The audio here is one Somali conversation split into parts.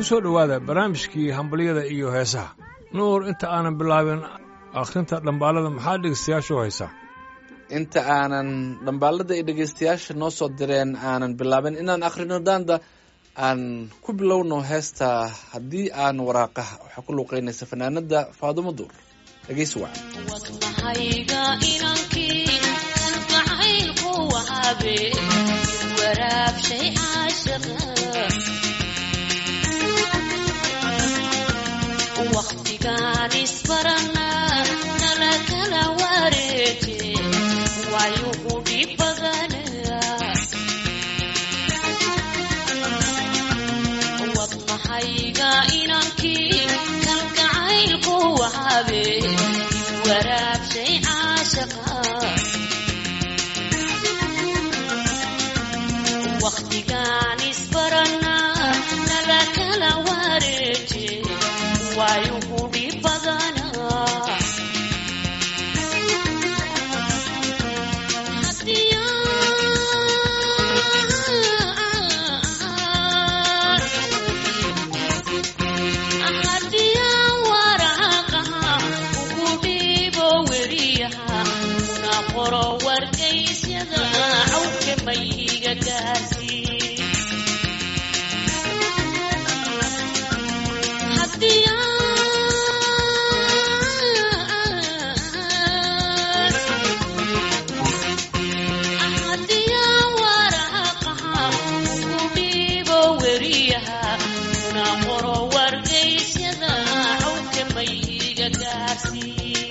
soo dhawaada barnaamijkii hambaliyada iyo heesaha. Nuur, inta aanan bilaabin akhrinta dhambaalada maxaa dhegeystayaashu haysaa? inta aanan dhambaalada iyo dhegeystayaasha noo soo direen aanan bilaabin inaan akhrino daanda aan ku bilowno heesta haddii aan waraaqaha waxaa ku luuqeynaysa fanaanada Faadumo Duur. dhegeysi wacan. wadnahayga inankii kalgacaylku wahaabe waraabshay caashaqa waqtigaan isbaranaa nala kala wareeje waayu u dhib badanaa wadnahayga inankii kalgacaylku wahaabe waraabshay caashaqa waqtigaan isbaranaa nala kala wareeje waayu u dhib badanaa haddiyaan waraaqaha ugu dhiibo weriyaha una qoro wargaysyada cawka mayga gaarsiin haddiyaan waraaqaha ugu dhiibo weriyaha una qoro wargaysyada cawka mayga gaarsiin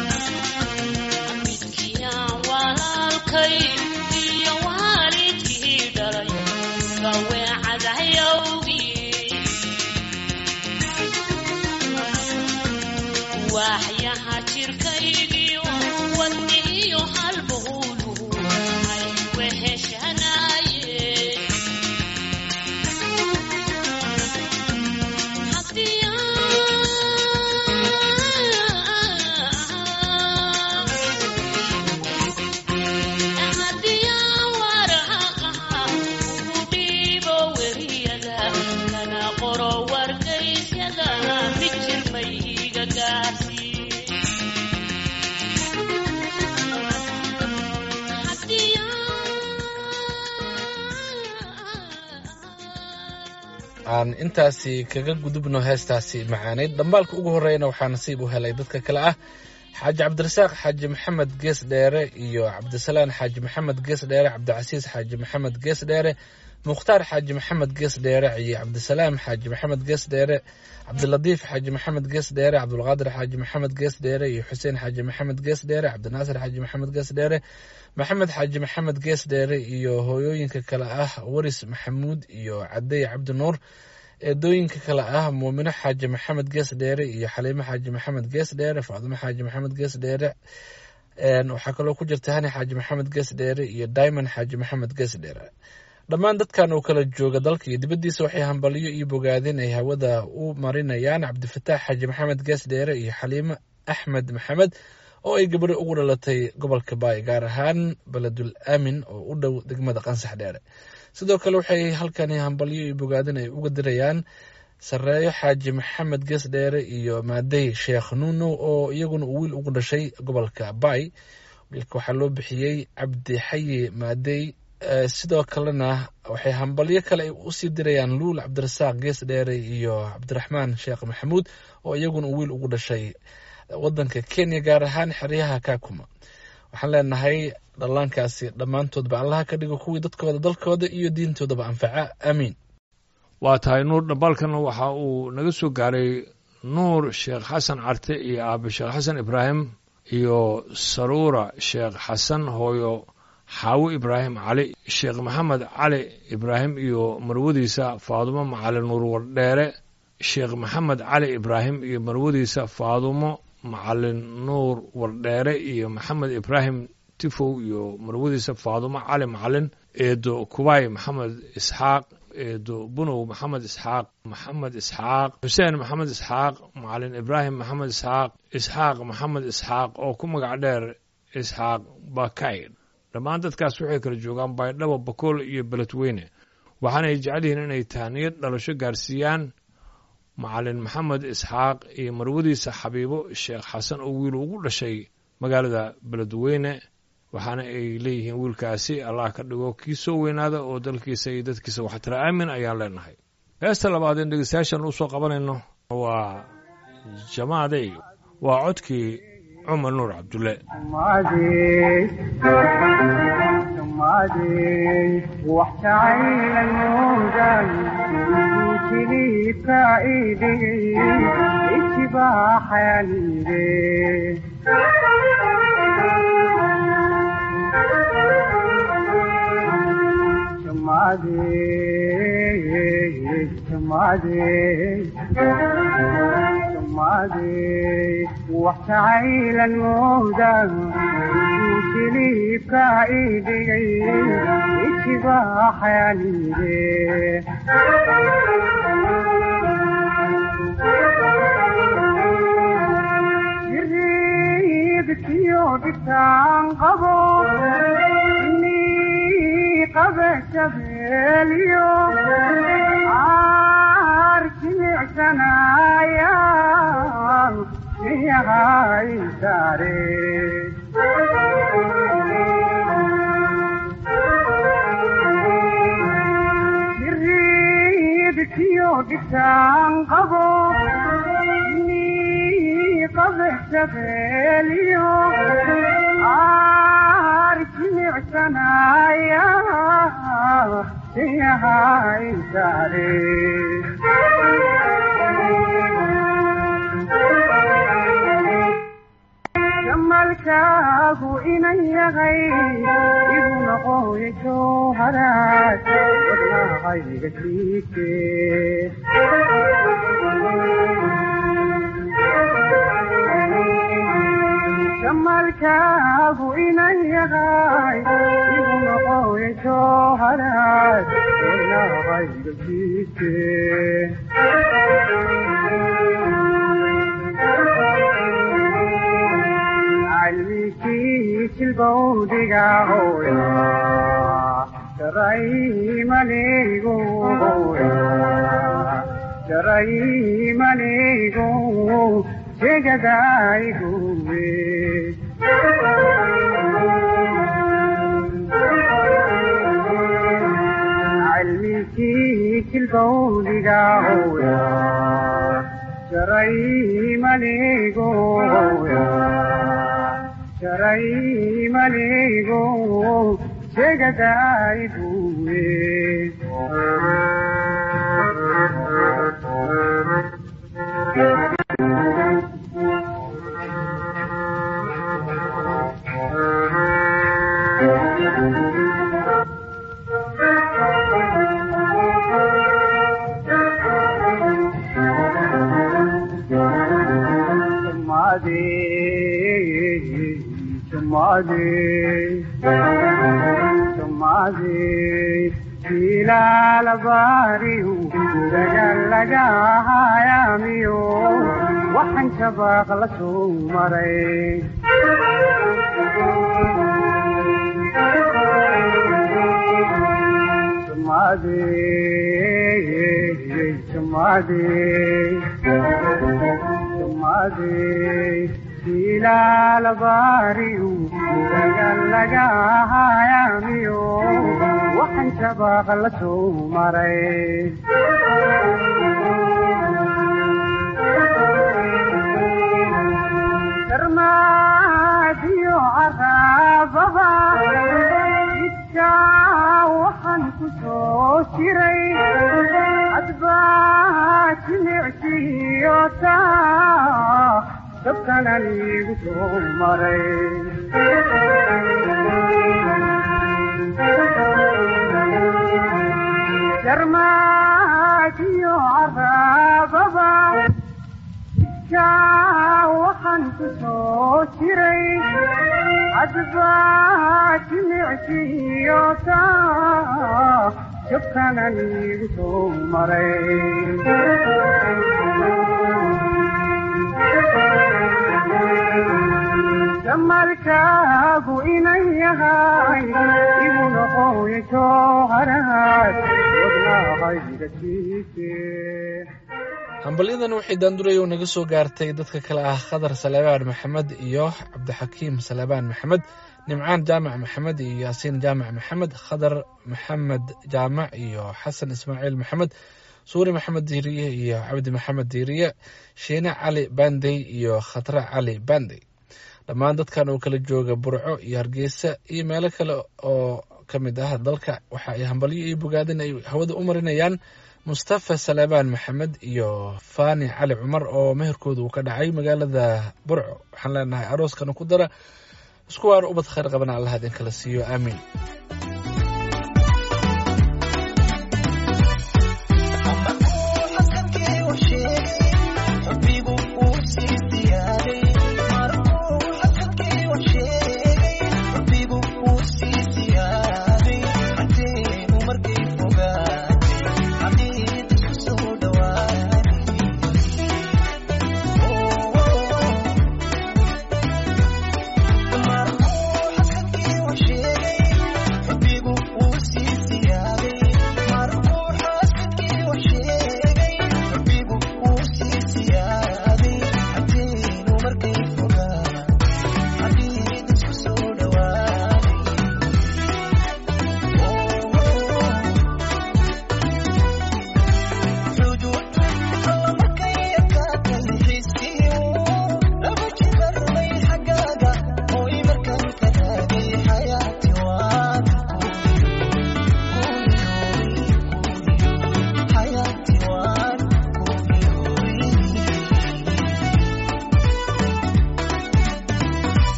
midkiyan walaalkay iyo waalidkii aan intaasi kaga gudubno heestaasi macaanayd. dhambaalka ugu horreeyana waxaa nasiib u helay dadka kale ah xaaji cabdirasaaq xaaji maxamed gees dheere iyo cabdisalaan xaaji maxamed gees dheere, cabdicasiis xaaji maxamed gees dheere, mukhtaar xaaji maxamed gees dheere iyo cabdisalaam xaaji maxamed gees dheere, cabdilatiif xaaji maxamed gees dheere, cabdulqaadir xaaji maxamed gees dheere iyo xuseen xaaji maxamed gees dheere, cabdinaasir xaaji maxamed gees dheere, maxamed xaaji maxamed gees dheere iyo hooyooyinka kale ah waris maxamuud iyo cadey cabdi nuur, eedooyinka kale ah muumino xaaji maxamed gees dheere iyo xaliimo xaaji maxamed gees dheere, faadimo xaaji maxamed gees dheere, waxaa kaloo ku jirta hani xaaji maxamed gees dheere iyo diamond xaaji maxamed gees dheere. dhammaan dadkan oo kala jooga dalka iyo dibaddiisa waxay hambaliyo iyo bogaadin ay hawada u marinayaan cabdifataax xaaji maxamed gees dheere iyo xaliimo axmed maxamed oo ay gabadho ugu dhalatay gobolka baay, gaar ahaan beledul aamin oo u dhow degmada qansax dheere. sidoo kale waxay halkani hambalyo iyo bogaadin ay uga dirayaan sareeyo xaaji maxamed gees dheere iyo maadey sheekh nuunow oo iyaguna uu wiil ugu dhashay gobolka baay. wiilka waxaa loo bixiyey cabdi xayi maadey. sidoo kalena waxay hambalyo kale ay usii dirayaan luul cabdirasaaq gees dheere iyo cabdiraxmaan sheekh maxamuud oo iyaguna uu wiil ugu dhashay wadanka kenya, gaar ahaan xeryaha kakuma. waxaan leenahay dhallaankaasi dhammaantoodba allaha ka dhigo kuwii dadkooda dalkooda iyo diintoodaba anfaca, aamiin. waa tahay nuur. dhambaalkan waxa uu naga soo gaaray nuur sheekh xasan carte iyo aabe sheekh xasan ibraahim iyo saruura sheekh xasan, hooyo xaawo ibraahim cali, sheekh maxamed cali ibraahim iyo marwadiisa faadumo macalin nuur wardheere, sheekh maxamed cali ibraahim iyo marwadiisa faadumo macalin nuur wardheere iyo maxamed ibraahim tifow iyo marwadiisa faadumo cali macalin, eedo kubaay maxamed isxaaq, eedo bunow maxamed isxaaq, maxamed isxaaq xuseen maxamed isxaaq, macalin ibraahim maxamed isxaaq, isxaaq maxamed isxaaq oo ku magac dheer isxaaq bakayr. dhammaan dadkaas waxay kala joogaan baydhabo, bakool iyo beledweyne, waxaana ay jecel yihiin inay tahniyad dhalasho gaarsiiyaan macalin maxamed isxaaq iyo marwadiisa xabiibo sheekh xasan oo wiil ugu dhashay magaalada beledweyne. waxaana ay leeyihiin wiilkaasi allah ka dhigo kii soo weynaada oo dalkiisa iyo dadkiisa waxtara, aamin ayaan leenahay. heesta labaad in dhegeystayaashan usoo qabanayno waa jamaadey, waa codkii cumar nuur cabdulle. وحتعيل الموضة وشليب كايدي اتباح ياليدي يريدك يودك تنقبو إني قبت باليوم عاركني عسنايا يا هاي ساري يريدك يودك تنقبو إني قبت باليوم عاركني عسنايا يا هاي ساري جمالكاه إني غير ابن قوي جوهرات ولا غير فيك جمالكاه إني غير ابن قوي jooharaad wadnahayga jiite calmikii jilbowdiga hooya jaraymaneygu jaraymaneygu jegadayguwe calmikii jilbowdiga hooya jaraymaneygu jaraymaneygu jegadayguwe Sumadi ilala bariu dagalaga hayamiyo waxan shabaq la soo maray Sumadi ilala bariu dagalaga hayamiyo waxan shabaq la soo maray karmaadiyo arababa iska waxan ku soo jiray adbaa jimicsiyo taa dabkana liigu soo maray jarmaadiyo carababa iska waxan ku soo jiray adbaa jimicsiyo taa dabkana liigu soo maray markaagu inan yahay igu noqoy jooharaad wadnahayga jiite hambalyadan waxay daandurayow naga soo gaartay dadka kale ah khadar salebaan maxamed iyo cabdixakiim salebaan maxamed nimcaan jaamac maxamed iyo yaasiin jaamac maxamed khadar maxamed jaamac iyo xasan ismaaciil maxamed suuri maxamed diiriye iyo cabdi maxamed diiriye shiine cali bandey iyo khatre cali bandey dhammaan dadkan oo kala jooga burco iyo hargeysa iyo meelo kale oo ka mid ah dalka waxa ay hambalyo iyo bogaadin ay hawada u marinayaan mustafa salebaan maxamed iyo fani cali cumar oo meherkooda uu ka dhacay magaalada burco waxaan leenahay arooskana ku dara isku waar ubad khayr qabana allah idin kala siiyo aamiin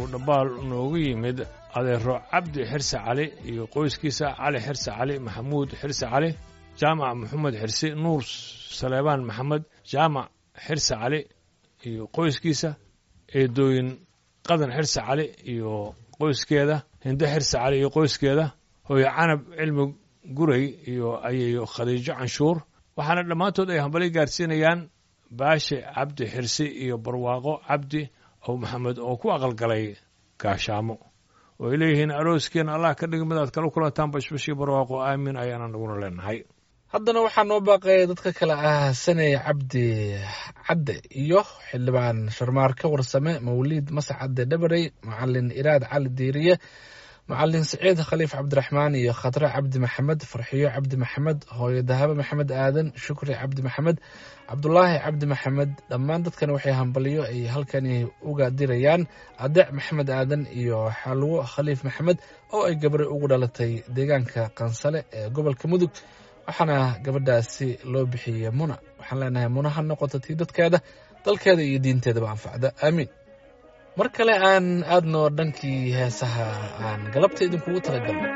dhambaal noogu yimid adeero cabdi xirse cali iyo qoyskiisa cali xirse cali maxamuud xirse cali jaamac maxamed xirsi nuur saleebaan maxamed jaamac xirse cali iyo qoyskiisa eedooyin qadan xirse cali iyo qoyskeeda hinde xirse cali iyo qoyskeeda hooyo canab cilmi guray iyo ayayo khadiijo canshuur waxaana dhammaantood ay hambali gaarsiinayaan baashe cabdi xirsi iyo barwaaqo cabdi ow maxamed oo ku aqalgalay gaashaamo oo ay leeyihiin arooskeenna allah ka dhig mid aad kala kulantaan bashbashii barwaaqo aamiin ayaana naguna leenahay haddana waxaa noo baaqaya dadka kale ah saney cabdi cadde iyo xildhibaan sharmaarka warsame mawliid masax cadde dhabarey macalin iraad cali diiriye macalin saciid khaliif cabdiraxmaan iyo khadre cabdi maxamed farxiyo cabdi maxamed hooyo dahabo maxamed aadan shukri cabdi maxamed cabdulaahi cabdi maxamed dhammaan dadkan waxay hambaliyo ay halkani uga dirayaan adeec maxamed aadan iyo xalwo khaliif maxamed oo ay gabari ugu dhalatay deegaanka qansale ee gobolka mudug waxaana gabadhaasi loo bixiyey muna waxaan leenahay muna ha noqoto tii dadkeeda dalkeeda iyo diinteedaba anfacda aamiin mar kale aan aadno dhankii heesaha aan galabta idinkugu talagalno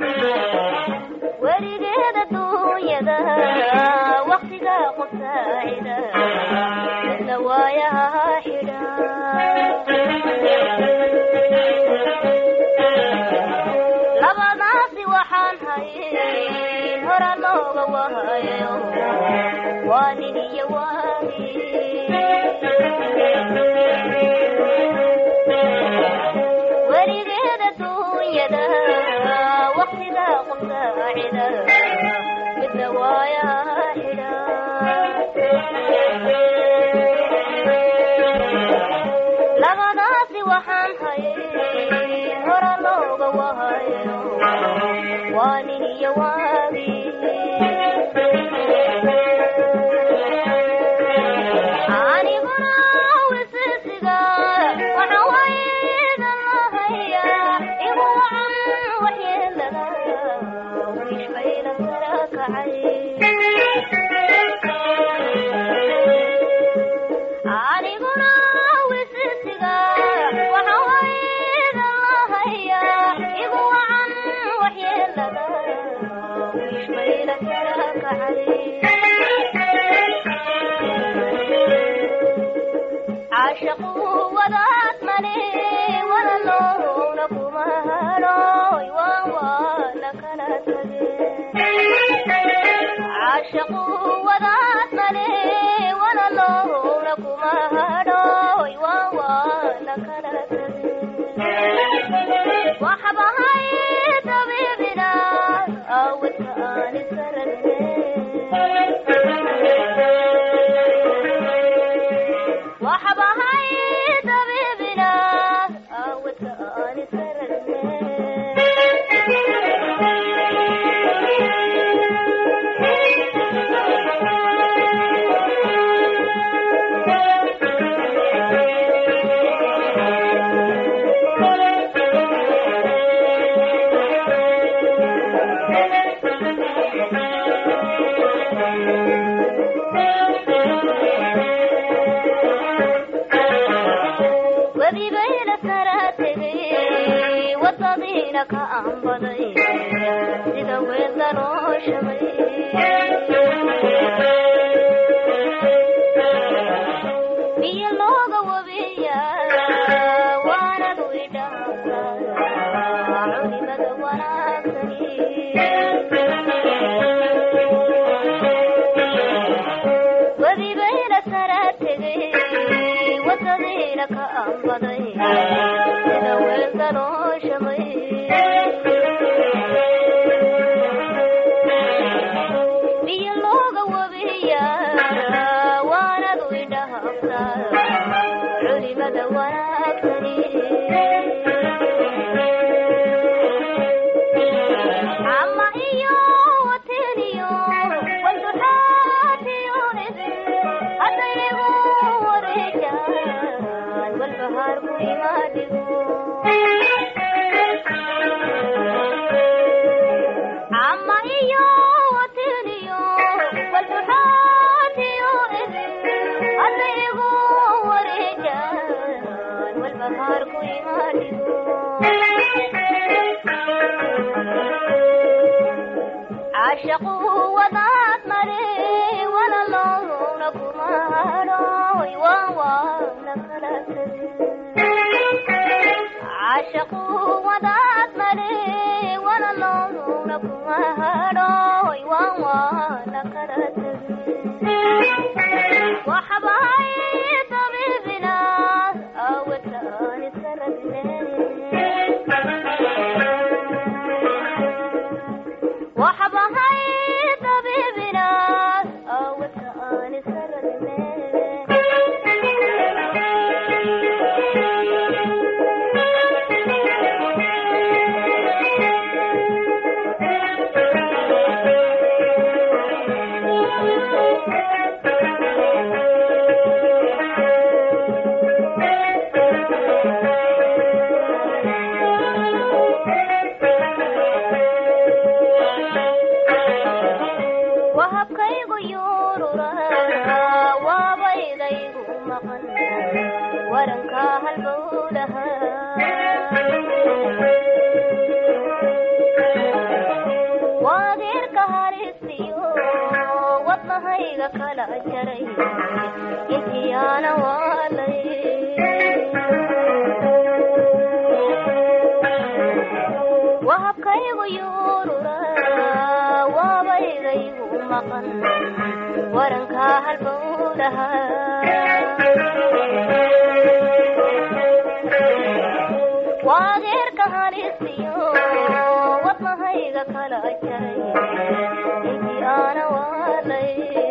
werigeeda duunyada waqtiga qusaacida midna waayaha xidha labadaasi waxaan hayn hora looga wahayo waa nin iyo waagi werigeeda duunyada waqtiga qusaacida midna waayaha xidha labadaasi waxaan hayn hora looga wahayo waa nin iyo waagi aniguna wisisiga waxa waydan lahaya igu wacan waxyeelada wish bayna sara kacay aniguna wisisiga waxa waydan lahaya igu wacan waxyeelada wish bayna sara kacay عاشقوا وذات ملي ولا لون كمهروي وانا كانت عاشقوا وذات ملي ولا لون كمهروي وانا كانت وحبها طبيبنا او كان سرني وحبها طبيبنا أو كان سرني wadadiinaka aan baday sida weelda loo shabay biyo looga wabiya waanad idhaafta culimada wanaagsani wadibayna sara tegay wadadiinaka aan baday sida weelda loo shabay biyo looga wabiya waanad idhaafta culimada wanaagsani ama iyo wateniyo walduxaatiyo idin hadaygu wareejaan walbahaarku imaadigo ama iyo wateniyo walduxaatiyo idin hadaygu wareejaan walbahaarku عاشقوا وضعت مري ولا لونكم هروي وانا كرتني عاشقوا وضعت مري ولا لونكم هروي وانا كرتني وحبايب طبيبنا او الثاني سردني وحبايب طبيبنا او الثاني سردني kala jaray intiyaana waalay wahabkaygu yuurura waabaydaygu maqan waranka halbowlaha waageerka halisiyo wadnahayga kala jaray intiyaana waalay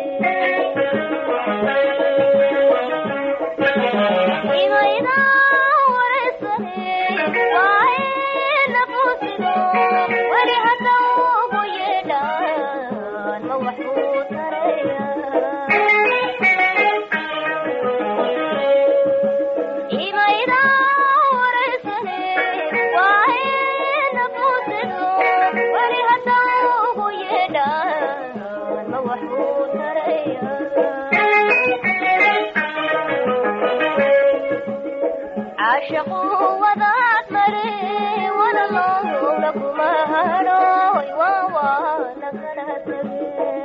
عاشقوا وضعت مري ولا لونكم هروي وانا كرهتني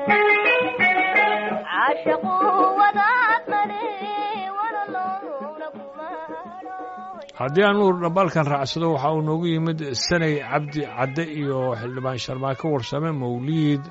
عاشقوا وضعت مري ولا لونكم هروي haddii aan nuur dhabalkan raacsado waxa uu noogu yimid sanay cabdi cadde iyo xildhibaan sharmaako warsame mawliid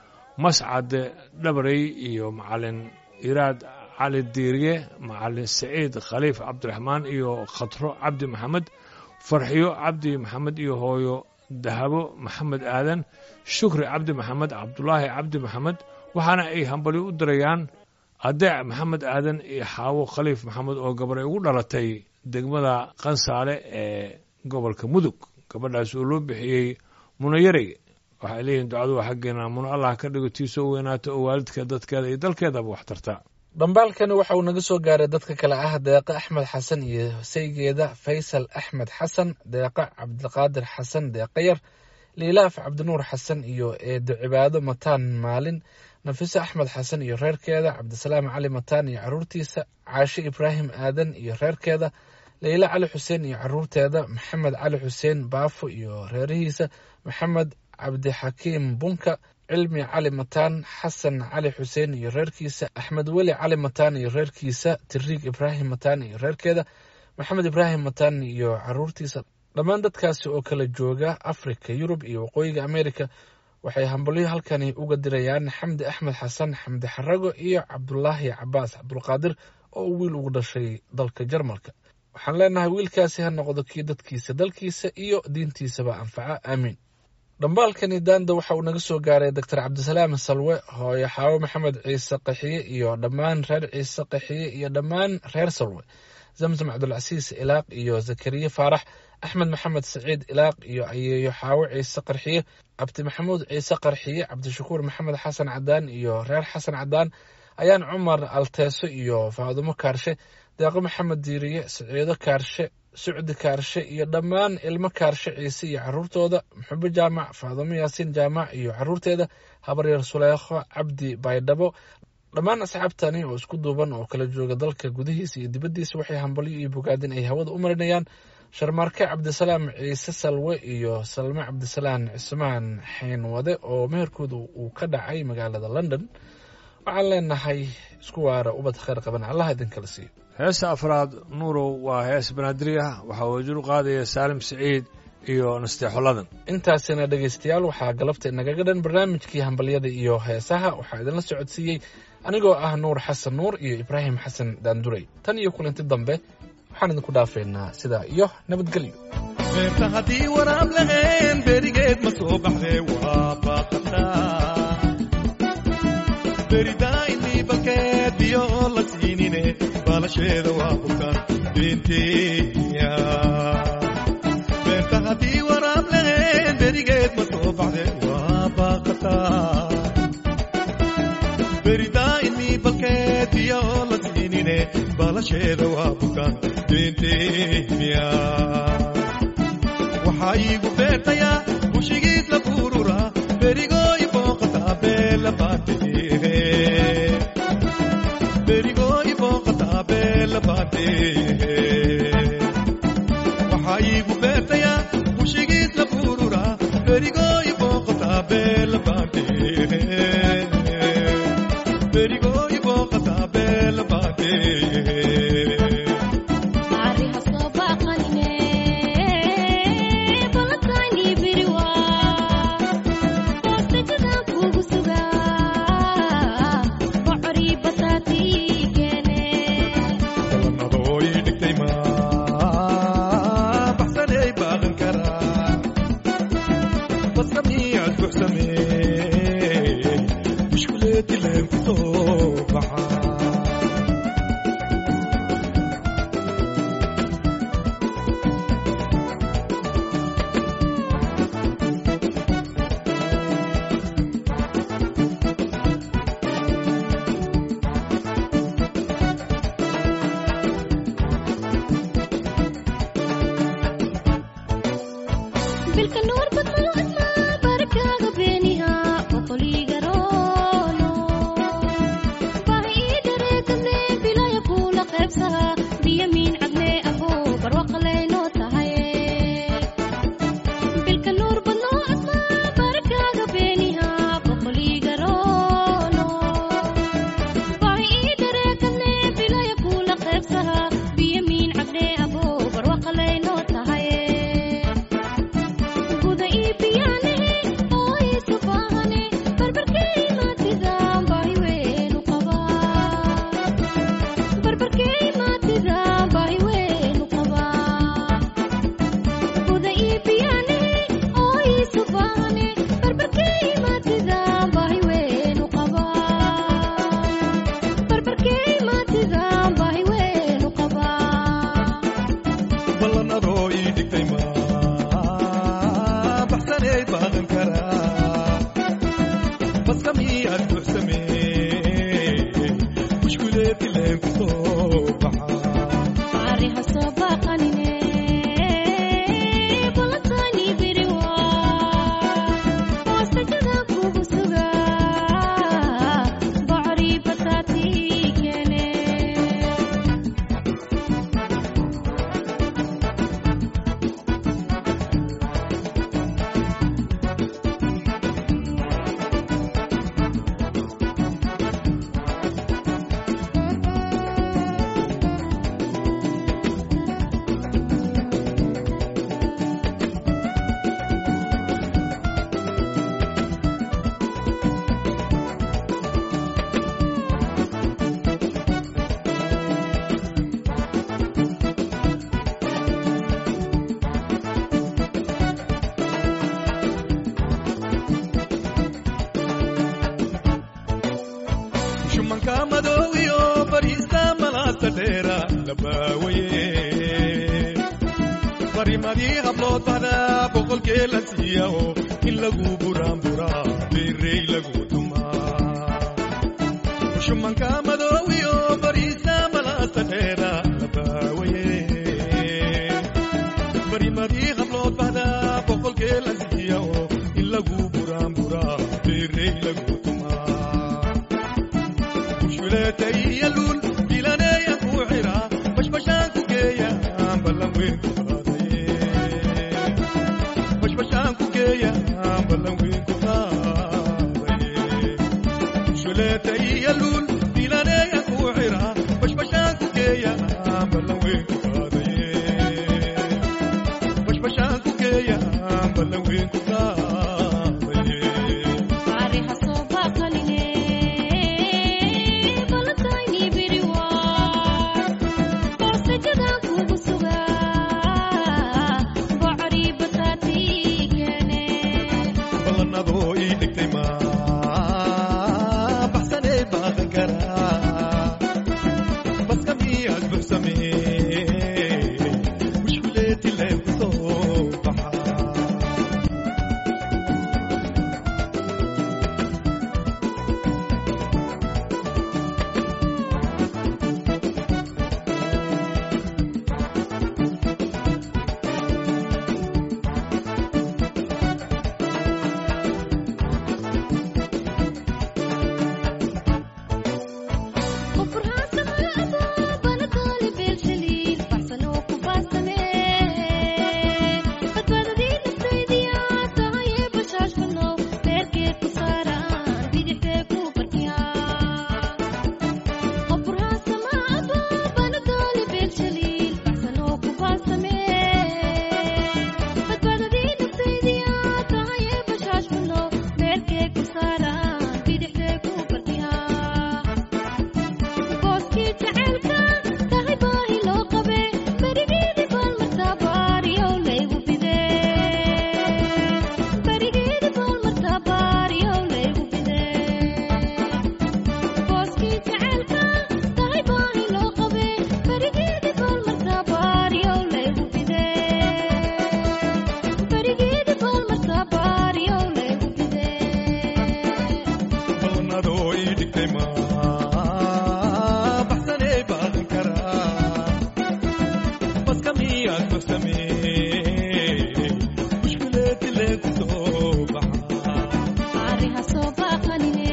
mascade dhabarey iyo macalin iraad cali diiriye macalin saciid khaliif cabdiraxmaan iyo khatro cabdi maxamed farxiyo cabdi maxamed iyo hooyo dahabo maxamed aadan shukri cabdi maxamed cabdulaahi cabdi maxamed waxaana ay hambali u dirayaan adeec maxamed aadan iyo xaawo khaliif maxamed oo gabar ay ugu dhalatay degmada qansaale ee gobolka mudug gabadhaas oo loo bixiyey muno yarey waxay leeyihiin ducadu waa xaggeena muno allah ka dhigo tii soo weynaata oo waalidka dadkeeda iyo dalkeedaba wax tarta dhambaalkani waxa uu naga soo gaaray dadka kale ah deeqa axmed xasan iyo saygeeda faysal axmed xasan deeqa cabdiqaadir xasan deeqayar liilaaf cabdinuur xasan iyo eedo cibaado mataan maalin nafiso axmed xasan iyo reerkeeda cabdisalaam cali mataan iyo caruurtiisa caashe ibraahim aadan iyo reerkeeda leyla cali xuseen iyo caruurteeda maxamed cali xuseen baafo iyo reerihiisa maxamed cabdixakiim bunka cilmi cali mataan xasan cali xuseen iyo reerkiisa axmed weli cali mataan iyo reerkiisa tiriig ibraahim mataan iyo reerkeeda maxamed ibraahim mataan iyo caruurtiisa dhammaan dadkaasi oo kala jooga afrika yurub iyo waqooyiga amerika waxay hambalyo halkani uga dirayaan xamdi axmed xasan xamdi xarago iyo cabdulaahi cabaas cabdulqaadir oo wiil ugu dhashay dalka jarmalka waxaan leenahay wiilkaasi ha noqdo kii dadkiisa dalkiisa iyo diintiisaba anfaca aamiin dhambaalkani daanda waxa uu naga soo gaaray doctor cabdisalaam salwe hooyo xaawo maxamed ciise qaxiye iyo dhammaan reer ciise qaxiye iyo dhammaan reer salwe zamzam cabdulcasiis ilaaq iyo zakariye faarax axmed maxamed saciid ilaaq iyo ayeeyo xaawo ciise qarxiye cabdi maxamuud ciise qarxiye cabdishakuur maxamed xasan cadaan iyo reer xasan cadaan ayaan cumar alteeso iyo faadumo kaarshe deeqo maxamed diiriye saciido kaarshe sucdi kaarshe iyo dhammaan ilmo kaarshe ciise iyo caruurtooda muxubo jaamac faadumo yaasiin jaamac iyo caruurteeda habaryar suleekho cabdi baydhabo dhammaan asxaabtani oo isku duuban oo kala jooga dalka gudihiisa iyo dibaddiisa waxay hambalyo iyo bogaadin ay hawada u marinayaan sharmaarke cabdisalaam ciise salwe iyo salme cabdisalaan cismaan xeenwade oo meherkooda uu ka dhacay magaalada london waxaan leenahay isku waara ubad khayr qaban allah idinkala siiyo heesta afraad nuurow waa hees banaadiri ah waxaa wajir u qaadaya saalim siciid iyo nasteexoladan intaasina dhegaystayaal waxaa galabta inagaga dhan barnaamijkii hambalyada iyo heesaha waxaa idinla socodsiiyey anigoo ah nuur xasan nuur iyo ibraahim xasan daanduray tan iyo kulanti dambe waxaan idinku dhaafaynaa sidaa iyo nabadgelyo beerta haddii waraab lahayn berigeed ma soo baxdee waa baaqataa beridaainii balkeed biyo oo la siinine baalasheeda waa bukaan beentenya beerta haddii waraab lahayn berigeed ma soo baxdee waa baaqataa beridaainii balkeed biyo oo la siinine baalasheeda waa bukaan beentenya waxaa iigu beertayaa bushigiis la bururaa berigooy booqataa beela baadhehe berigooy booqataa beela baadhehe waxaa iigu beertayaa bushigiis la bururaa berigooy booqataa beela baadhehe berigooy booqataa beela baadhehe barimadii hablood bahdaa boqolkee la siiyaho in lagu buraanburaa beerey lagu tumaa shumanka madoowiyo bariisa malaasta dheera labaawaye barimadii hablood bahdaa boqolkee la siiyaho in lagu buraanburaa beerey lagu tumaa bushuleetay iyo luul bilaneeya ku xiraa bashbashaan ku geeya ballan weyn ku qaaday ballan weyn ku qaadaye bashbashaan ku geeya ballan weyn ku qaadaye Ari haso baqaline balatayni biriwa Borsajada kugu suga Bocri batati kene ballanadoo ii dhigtay ma baxsanee baaqan karaa baska miyaad buxsamee mushkuleeti leen ku soo baxaa Qofraha samada balatali bilshaliil baxsano ku baastame Badbaadadii naftaydiya tahay bashash kuno beerkeed ku saaraan bidixdee ku barkiya Qofraha samada balatali bilshaliil baxsano ku baastame Badbaadadii naftaydiya tahay bashash kuno beerkeed ku saaraan bidixdee ku barkiya Booskii jaceylka tahay baahi loo qabe berigeedi baalmartaa baariyow laygu bide berigeedi baalmartaa baariyow laygu bide Booskii jaceylka tahay baahi loo qabe berigeedi baalmartaa baariyow laygu bide berigeedi baalmartaa baariyow laygu bide ballanadoo ii dhigtay ma baxsanee baaqan karaa baska miyaad buxsamee mushkuleeti leen ku soo baxaa Ari haso baqaline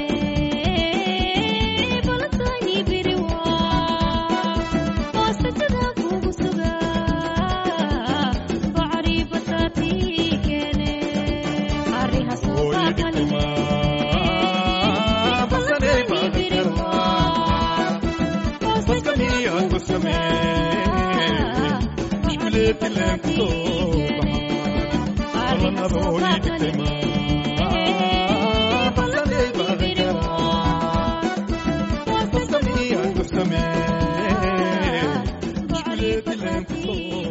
balatayni biriwa Borsajada kugu suga Bocri batati kene Ari haso oo ii dhigtay ma baqaline baxsanee balatayni baaqan biriwa karaa baska miyaad buxsamee mushkuleeti leen ku soo baxaa ballanadoo ii dhigtay ma baxsanee baaqan karaa baska miyaad buxsamee mushkuleeti leen ku soo